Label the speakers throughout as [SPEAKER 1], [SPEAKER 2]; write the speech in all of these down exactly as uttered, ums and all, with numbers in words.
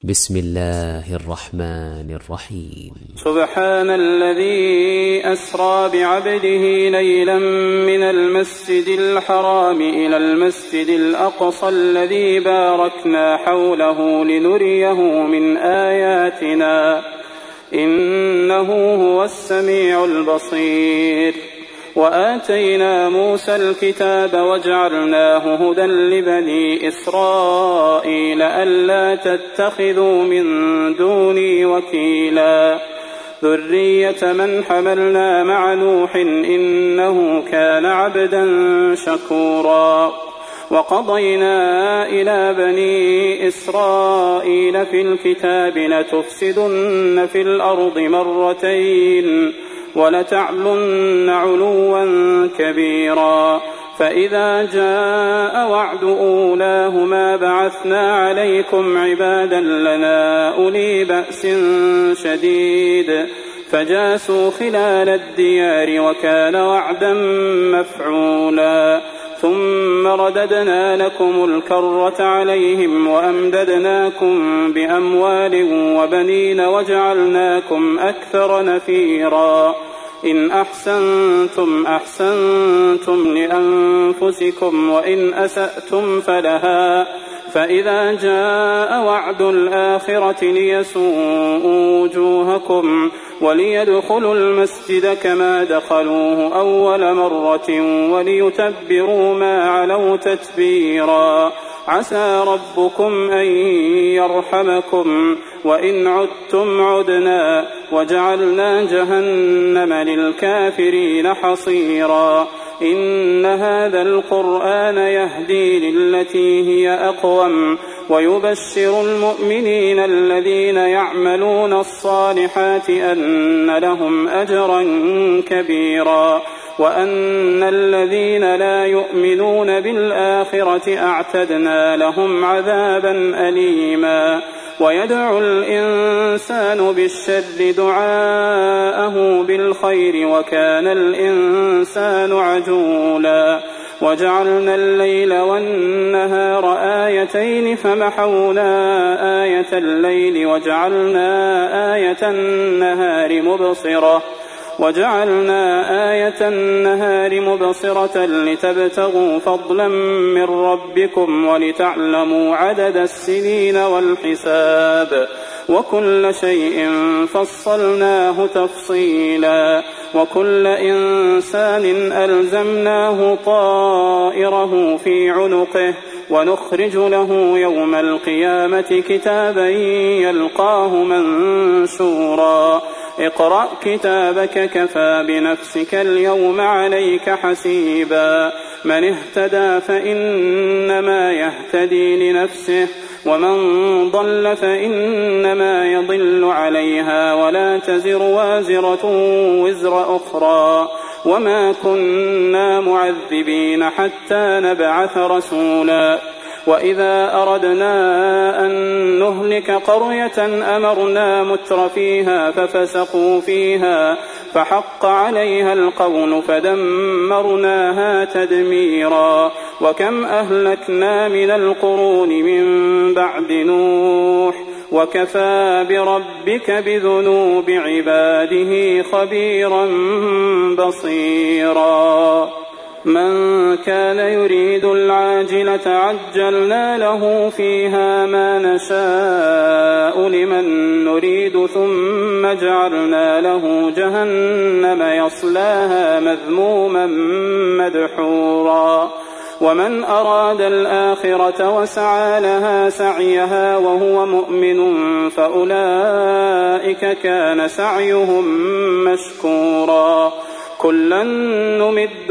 [SPEAKER 1] بسم الله الرحمن الرحيم.
[SPEAKER 2] سبحان الذي أسرى بعبده ليلا من المسجد الحرام إلى المسجد الأقصى الذي باركنا حوله لنريه من آياتنا إنه هو السميع البصير. وآتينا موسى الكتاب وجعلناه هدى لبني إسرائيل ألا تتخذوا من دوني وكيلا ذرية من حملنا مع نوح إنه كان عبدا شكورا. وقضينا إلى بني إسرائيل في الكتاب لتفسدن في الأرض مرتين ولتعلن علوا كبيرا. فإذا جاء وعد أولاهما بعثنا عليكم عبادا لنا أولي بأس شديد فجاسوا خلال الديار وكان وعدا مفعولا. ثم رددنا لكم الكرة عليهم وأمددناكم بأموال وبنين وجعلناكم أكثر نفيرا. إن أحسنتم أحسنتم لأنفسكم وإن أسأتم فلها. فإذا جاء وعد الآخرة ليسوءوا وجوهكم وليدخلوا المسجد كما دخلوه أول مرة وليتبروا ما علوا تتبيرا. عسى ربكم أن يرحمكم وإن عدتم عدنا وجعلنا جهنم للكافرين حصيرا. إن هذا القرآن يهدي للتي هي أقوم ويبشر المؤمنين الذين يعملون الصالحات أن لهم أجرا كبيرا وأن الذين لا يؤمنون بالآخرة أعتدنا لهم عذابا أليما. ويدعو الإنسان بالشر دعاءه بالخير وكان الإنسان عجولا. وجعلنا الليل والنهار آيتين فمحونا آية الليل وجعلنا آية النهار مبصرة وجعلنا آية النهار مبصرة لتبتغوا فضلا من ربكم ولتعلموا عدد السنين والحساب وكل شيء فصلناه تفصيلا. وكل إنسان ألزمناه طائره في عنقه ونخرج له يوم القيامة كتابا يلقاه منشورا. اقرأ كتابك كفى بنفسك اليوم عليك حسيبا. من اهتدى فإنما يهتدي لنفسه ومن ضل فإنما يضل عليها ولا تزر وازرة وزر أخرى. وما كنا معذبين حتى نبعث رسولا. وإذا أردنا أن نهلك قرية أمرنا متر فيها ففسقوا فيها فحق عليها القول فدمرناها تدميرا. وكم أهلكنا من القرون من بعد نوح وكفى بربك بذنوب عباده خبيرا بصيرا. من كان يريد العاجلة عجلنا له فيها ما نشاء لمن نريد ثم جعلنا له جهنم يصلاها مذموما مدحورا. ومن أراد الآخرة وسعى لها سعيها وهو مؤمن فأولئك كان سعيهم مشكورا. كلا نمد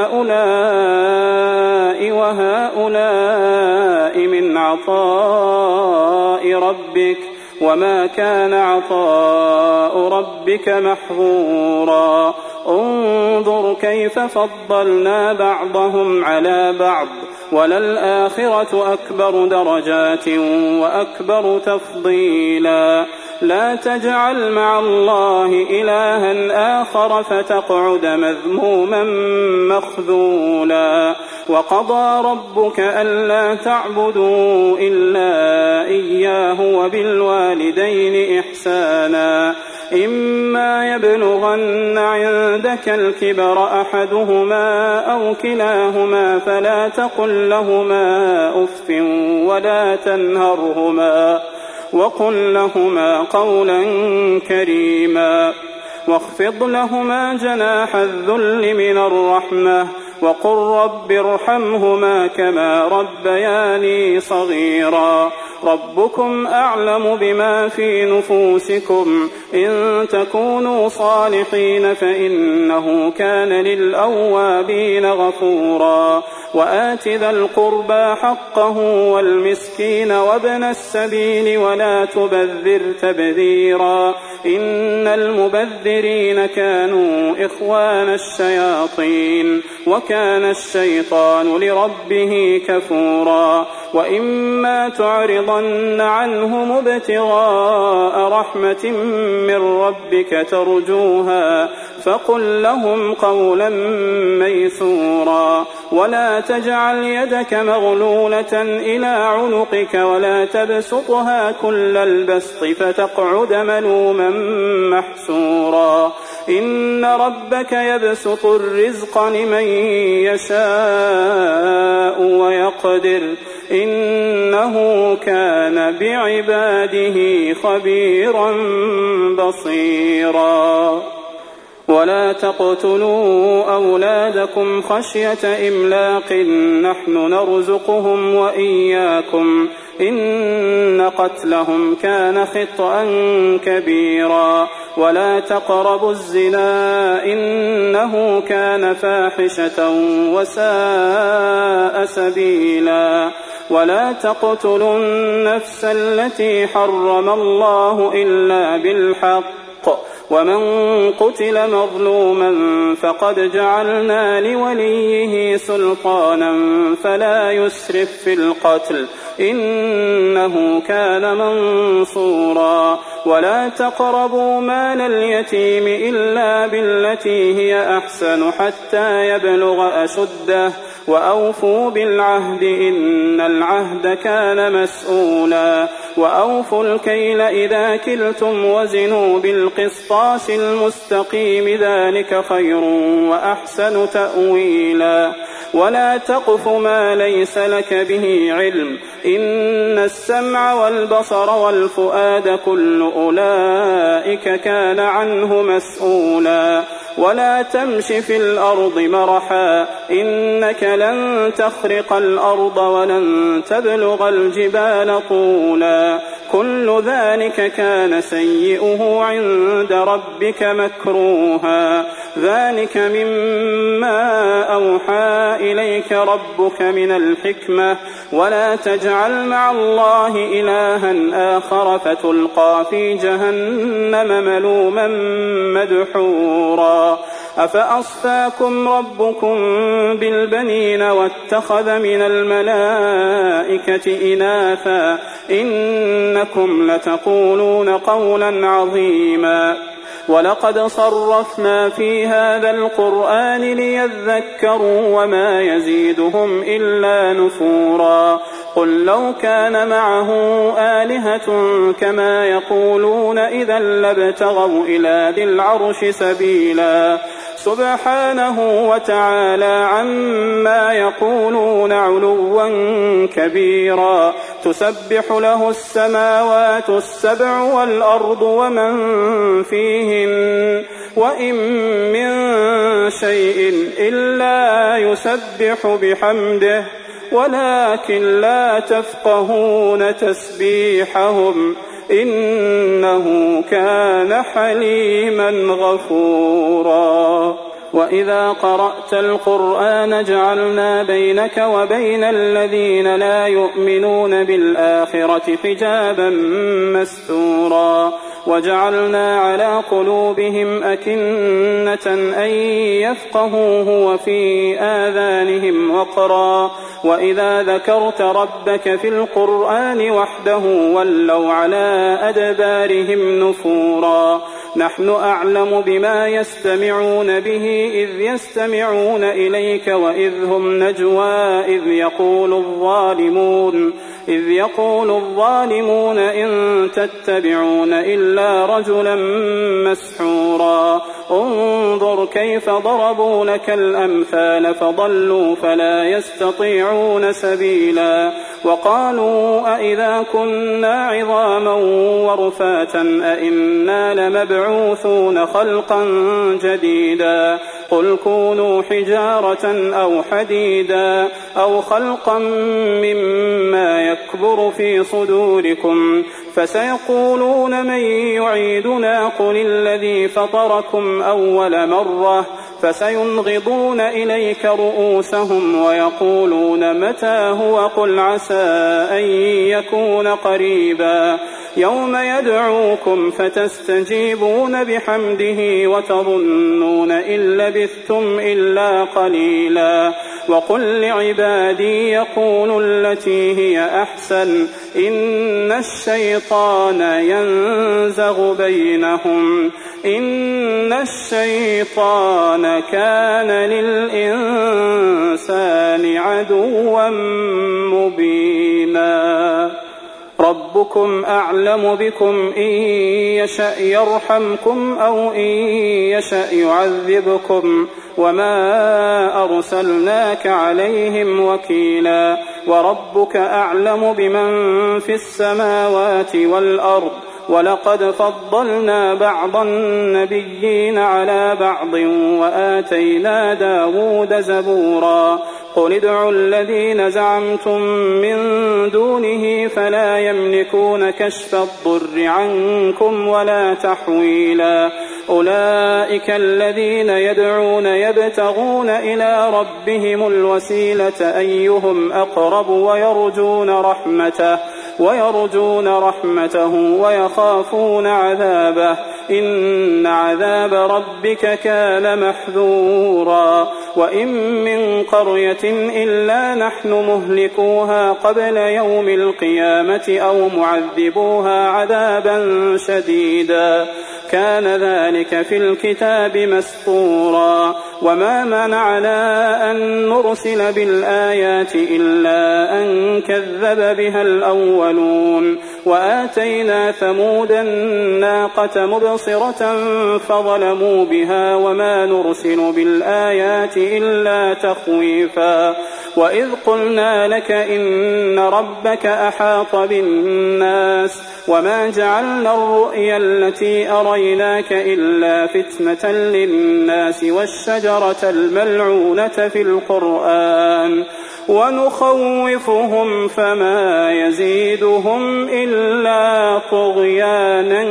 [SPEAKER 2] هؤلاء وهؤلاء من عطاء ربك وما كان عطاء ربك محظورا. انظر كيف فضلنا بعضهم على بعض وللآخرة أكبر درجات وأكبر تفضيلا. لا تجعل مع الله إلها آخر فتقعد مذموما مخذولا. وقضى ربك ألا تعبدوا إلا إياه وبالوالدين إحسانا إما يبلغن عندك الكبر أحدهما أو كلاهما فلا تقل لهما أف ولا تنهرهما وقل لهما قولا كريما واخفض لهما جناح الذل من الرحمة وقل رب ارحمهما كما ربياني صغيرا ربكم أعلم بما في نفوسكم إن تكونوا صالحين فإنه كان للأوابين غفورا وآت ذا القربى حقه والمسكين وابن السبيل ولا تبذر تبذيرا إن المبذرين كانوا إخوان الشياطين وكان الشيطان لربه كفورا وإما تعرضن عنهم ابتغاء رحمة من ربك ترجوها فقل لهم قولا ميسورا ولا تجعل يدك مغلولة إلى عنقك ولا تبسطها كل البسط فتقعد ملوما محسورا إن ربك يبسط الرزق لمن يشاء ويقدر إنه كان بعباده خبيرا بصيرا ولا تقتلوا أولادكم خشية إملاق نحن نرزقهم وإياكم إن قتلهم كان خطأ كبيرا ولا تقربوا الزنا إنه كان فاحشة وساء سبيلا ولا تقتلوا النفس التي حرم الله إلا بالحق ومن قتل مظلوما فقد جعلنا لوليه سلطانا فلا يسرف في القتل إنه كان منصورا ولا تقربوا مال اليتيم إلا بالتي هي أحسن حتى يبلغ أشده وأوفوا بالعهد إن العهد كان مسؤولا وأوفوا الكيل إذا كلتم وزنوا بالقسطاس المستقيم ذلك خير وأحسن تأويلا ولا تقف ما ليس لك به علم إن السمع والبصر والفؤاد كل أولئك كان عنه مسؤولا ولا تمش في الأرض مرحا إنك لن تخرق الأرض ولن تبلغ الجبال طولا كل ذلك كان سيئه عند ربك مكروها ذلك مما أوحى إليك ربك من الحكمة ولا تجعل مع الله إلها آخر فتلقى في جهنم ملوما مدحورا أفأصفاكم ربكم بالبنين واتخذ من الملائكة إناثا إنكم لتقولون قولا عظيما ولقد صرفنا في هذا القرآن ليذكروا وما يزيدهم إلا نفورا قل لو كان معه آلهة كما يقولون إذا لابتغوا إلى ذي العرش سبيلا سبحانه وتعالى عما يقولون علوا كبيرا تسبح له السماوات السبع والأرض ومن فيهن وإن من شيء إلا يسبح بحمده ولكن لا تفقهون تسبيحهم إنه كان حليما غفورا وإذا قرأت القرآن جعلنا بينك وبين الذين لا يؤمنون بالآخرة حجابا مستورا وجعلنا على قلوبهم أكنة أن يفقهوه وفي آذانهم وقرا وإذا ذكرت ربك في القرآن وحده ولوا على أدبارهم نفورا نحن أعلم بما يستمعون به إذ يستمعون إليك وإذ هم نجوى إذ يقول الظالمون إذ يقول الظالمون إن تتبعون إلا رجلا مسحورا انظر كيف ضربوا لك الأمثال فضلوا فلا يستطيعون سبيلا وقالوا أئذا كنا عظاما ورفاتا أئنا لمبعوثون خلقا جديدا قل كونوا حجارة أو حديدا أو خلقا مما يكبر في صدوركم فسيقولون من يعيدنا قل الذي فطركم أول مرة فسينغضون إليك رؤوسهم ويقولون متى هو قل عسى أن يكون قريبا يوم يدعوكم فتستجيبون بحمده وتظنون إن لبثتم إلا قليلا وقل لعبادي يقولوا التي هي أحسن إن الشيطان ينزغ بينهم إن الشيطان كان للإنسان عدوا مبينا ربكم أعلم بكم إن يشأ يرحمكم أو إن يشأ يعذبكم وما أرسلناك عليهم وكيلا وربك أعلم بمن في السماوات والأرض ولقد فضلنا بعض النبيين على بعض وآتينا داود زبورا قل ادعوا الذين زعمتم من دونه فلا يملكون كشف الضر عنكم ولا تحويلا أولئك الذين يدعون يبتغون إلى ربهم الوسيلة أيهم أقرب ويرجون رحمته ويرجون رحمته ويخافون عذابه إن عذاب ربك كان محذورا وإن من قرية إلا نحن مهلكوها قبل يوم القيامة أو معذبوها عذابا شديدا كان ذلك في الكتاب مسطورا وما منعنا أن نرسل بالآيات إلا أن كذب بها الأولون وآتينا ثمود الناقة مبصرة فظلموا بها وما نرسل بالآيات إلا تخويفا وإذ قلنا لك إن ربك أحاط بالناس وما جعلنا الرؤيا التي أريناك إلا فتنة للناس والشجرة الملعونة في القرآن ونخوفهم فما يزيدهم إلا طغيانا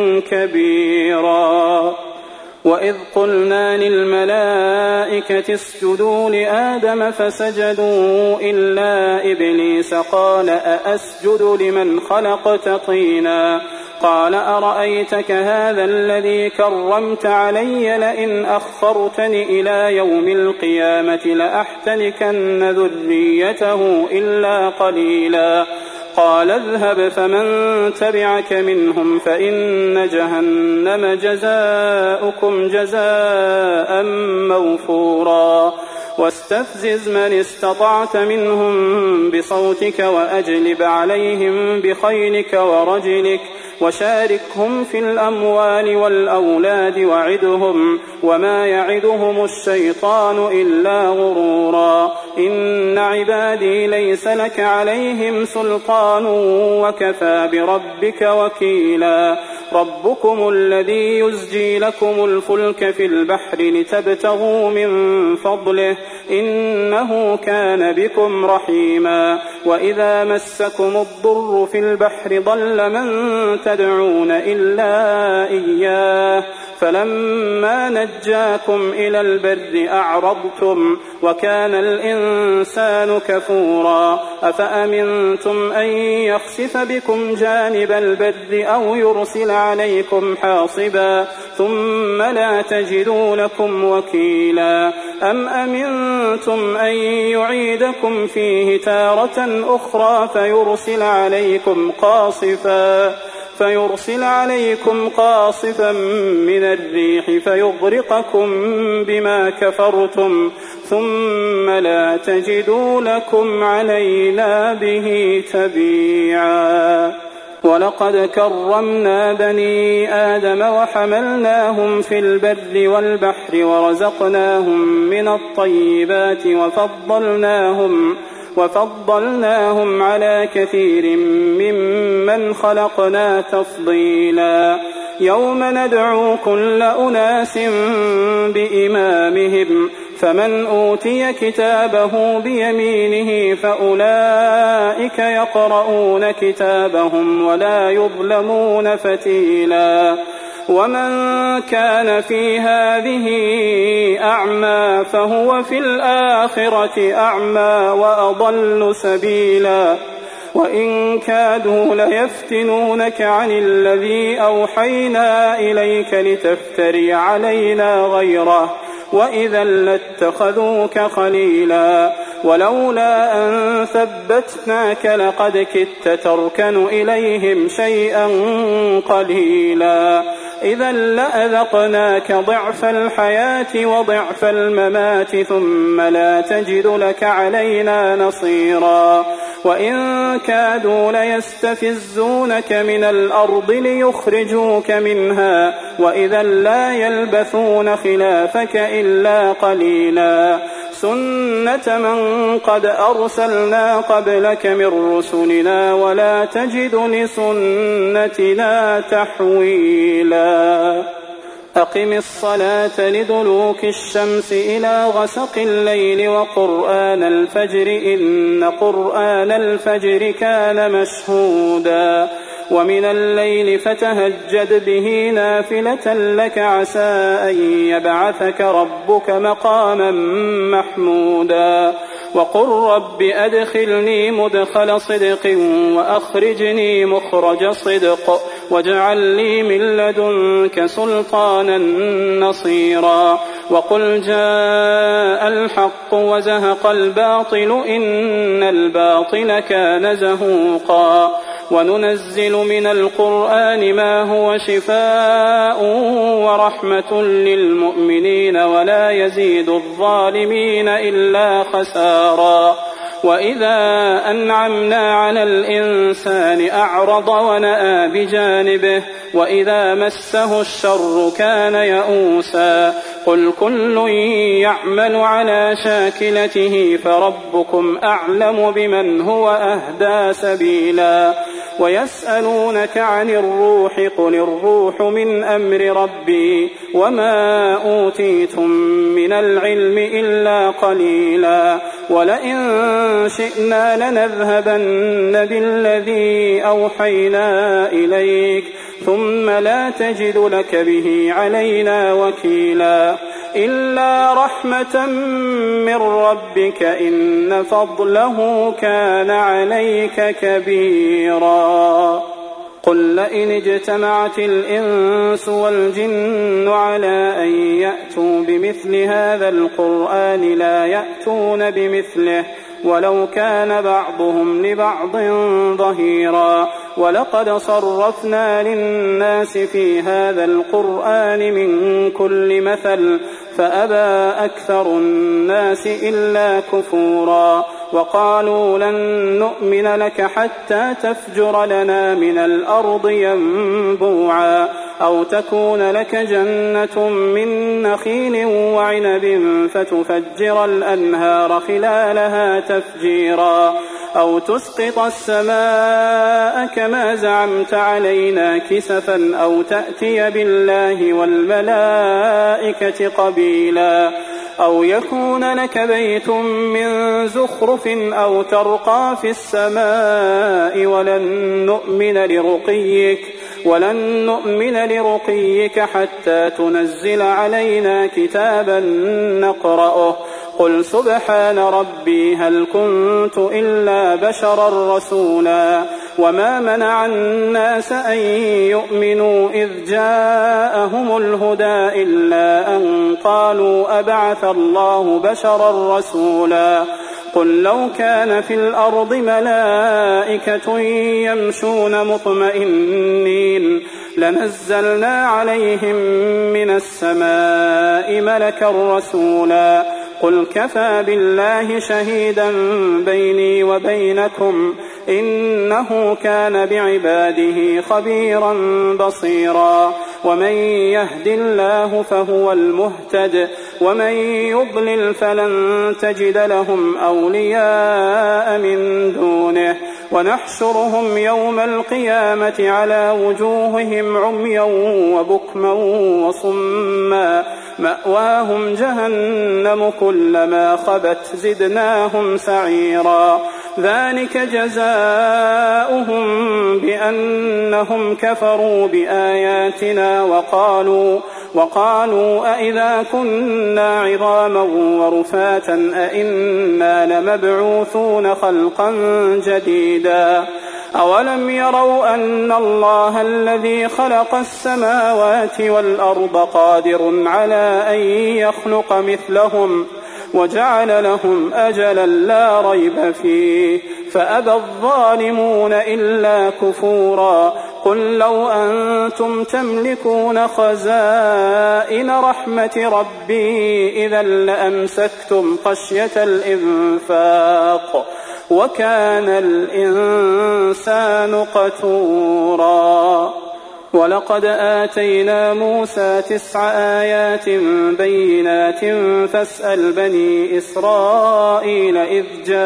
[SPEAKER 2] كبيرا وإذ قلنا للملائكة اسجدوا لآدم فسجدوا إلا إبليس قال أأسجد لمن خلقت طينا قال أرأيتك هذا الذي كرمت علي لئن أخرتني إلى يوم القيامة لأحتنكن ذريته إلا قليلا قال اذهب فمن تبعك منهم فإن جهنم جزاؤكم جزاء موفورا واستفزز من استطعت منهم بصوتك وأجلب عليهم بخيلك ورجلك وشاركهم في الأموال والأولاد وعدهم وما يعدهم الشيطان إلا غرورا إن عبادي ليس لك عليهم سلطان وكفى بربك وكيلا ربكم الذي يزجي لكم الفلك في البحر لتبتغوا من فضله إنه كان بكم رحيما وإذا مسكم الضر في البحر ضل من تدعون إلا إياه فلما نجاكم إلى البر أعرضتم وكان الإنسان كفورا أفأمنتم أن يخسف بكم جانب البر أو يرسل عليكم حاصبا ثم لا تجدوا لكم وكيلا أم أمنتم أن يعيدكم فيه تارة أخرى فيرسل عليكم قاصفا فيرسل عليكم قاصفا من الريح فيغرقكم بما كفرتم ثم لا تجدوا لكم علينا به تبيعا. ولقد كرمنا بني آدم وحملناهم في البر والبحر ورزقناهم من الطيبات وفضلناهم وفضلناهم على كثير ممن خلقنا تفضيلا. يوم ندعو كل أناس بإمامهم فمن أوتي كتابه بيمينه فأولئك يقرؤون كتابهم ولا يظلمون فتيلا. ومن كان في هذه أعمى فهو في الآخرة أعمى وأضل سبيلا. وإن كادوا ليفتنونك عن الذي أوحينا إليك لتفتري علينا غيره وإذا لاتخذوك خليلا. ولولا أن ثبتناك لقد كدت تركن إليهم شيئا قليلا. إذا لأذقناك ضعف الحياة وضعف الممات ثم لا تجد لك علينا نصيرا. وإن كادوا ليستفزونك من الأرض ليخرجوك منها وإذا لا يلبثون خلافك إلا قليلا. سنة من قد أرسلنا قبلك من رسلنا ولا تجد لسنتنا تحويلا. أقم الصلاة لدلوك الشمس إلى غسق الليل وقرآن الفجر إن قرآن الفجر كان مشهودا. ومن الليل فتهجد به نافلة لك عسى أن يبعثك ربك مقاما محمودا. وقل رب أدخلني مدخل صدق وأخرجني مخرج صدق واجعل لي من لدنك سلطانا نصيرا. وقل جاء الحق وزهق الباطل إن الباطل كان زهوقا. وننزل من القرآن ما هو شفاء ورحمة للمؤمنين ولا يزيد الظالمين إلا خسارا. وإذا أنعمنا على الإنسان أعرض ونأى بجانبه وإذا مسه الشر كان يئوسا. قل كل يعمل على شاكلته فربكم أعلم بمن هو أهدى سبيلا. ويسألونك عن الروح قل الروح من أمر ربي وما أوتيتم من العلم إلا قليلا. ولئن شئنا لنذهبن بالذي أوحينا إليك ثم لا تجد لك به علينا وكيلا. إلا رحمة من ربك إن فضله كان عليك كبيرا. قل لئن اجتمعت الإنس والجن على أن يأتوا بمثل هذا القرآن لا يأتون بمثله ولو كان بعضهم لبعض ظهيرا. ولقد صرفنا للناس في هذا القرآن من كل مثل فأبى أكثر الناس إلا كفورا. وقالوا لن نؤمن لك حتى تفجر لنا من الأرض ينبوعا أو تكون لك جنة من نخيل وعنب فتفجر الأنهار خلالها تفجيرا أو تسقط السماء كما زعمت علينا كسفا أو تأتي بالله والملائكة قبيلا أو يكون لك بيت من زخرف أو ترقى في السماء ولن نؤمن لرقيك ولن نؤمن لرقيك حتى تنزل علينا كتابا نقرأه قل سبحان ربي هل كنت إلا بشرا رسولا وما منع الناس أن يؤمنوا إذ جاءهم الهدى إلا أن قالوا أبعث الله بشرا رسولا قل لو كان في الأرض ملائكة يمشون مطمئنين لنزلنا عليهم من السماء ملكا رسولا قل كفى بالله شهيدا بيني وبينكم إنه كان بعباده خبيرا بصيرا ومن يهد الله فهو المهتد ومن يضلل فلن تجد لهم أولياء من دونه ونحشرهم يوم القيامة على وجوههم عميا وبكما وصما مأواهم جهنم كلما خبت زدناهم سعيرا ذلك جزاؤهم بأنهم كفروا بآياتنا وقالوا وقالوا أئذا كنا عظاما ورفاتا أئنا لمبعوثون خلقا جديدا أولم يروا أن الله الذي خلق السماوات والأرض قادر على أن يخلق مثلهم وجعل لهم أجلا لا ريب فيه فأبى الظالمون إلا كفورا قل لو أنتم تملكون خزائن رحمة ربي إذا لأمسكتم خشية الإنفاق وكان الإنسان قتورا ولقد آتينا موسى تسع آيات بينات فاسأل بني إسرائيل إذ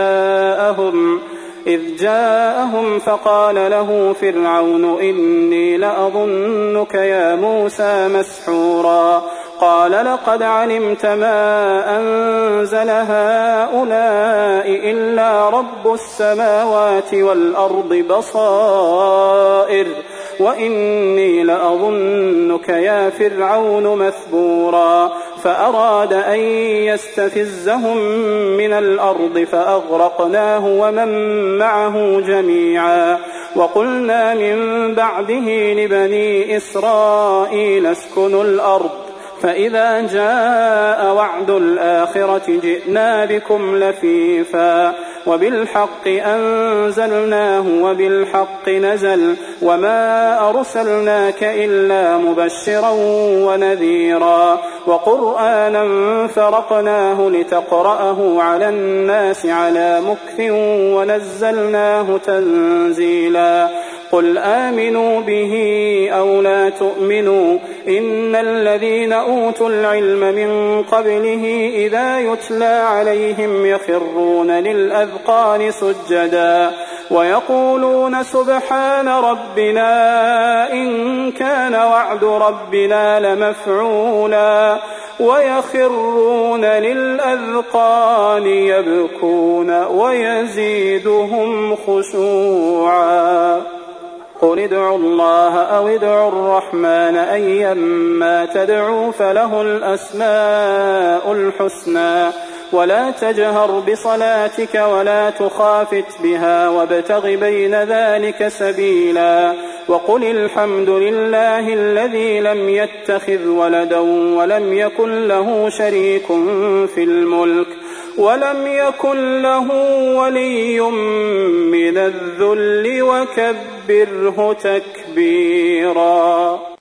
[SPEAKER 2] جاءهم إذ جاءهم فقال له فرعون إني لأظنك يا موسى مسحورا قال لقد علمت ما أنزل هؤلاء إلا رب السماوات والأرض بصائر وإني لأظنك يا فرعون مثبورا فأراد أن يستفزهم من الأرض فأغرقناه ومن معه جميعا وقلنا من بعده لبني إسرائيل اسكنوا الأرض فإذا جاء وعد الآخرة جئنا بكم لفيفا وبالحق أنزلناه وبالحق نزل وما أرسلناك إلا مبشرا ونذيرا وقرآنا فرقناه لتقرأه على الناس على مكث ونزلناه تنزيلا قل آمنوا به أو لا تؤمنوا إن الذين أوتوا العلم من قبله إذا يتلى عليهم يخرون للأذقان سجدا ويقولون سبحان ربنا إن كان وعد ربنا لمفعولا ويخرون للأذقان يبكون ويزيدهم خشوعا قل ادعوا الله أو ادعوا الرحمن أيما تدعوا فله الأسماء الحسنى ولا تجهر بصلاتك ولا تخافت بها وابتغ بين ذلك سبيلا وقل الحمد لله الذي لم يتخذ ولدا ولم يكن له شريك في الملك ولم يكن له ولي من الذل وكبره تكبيرا.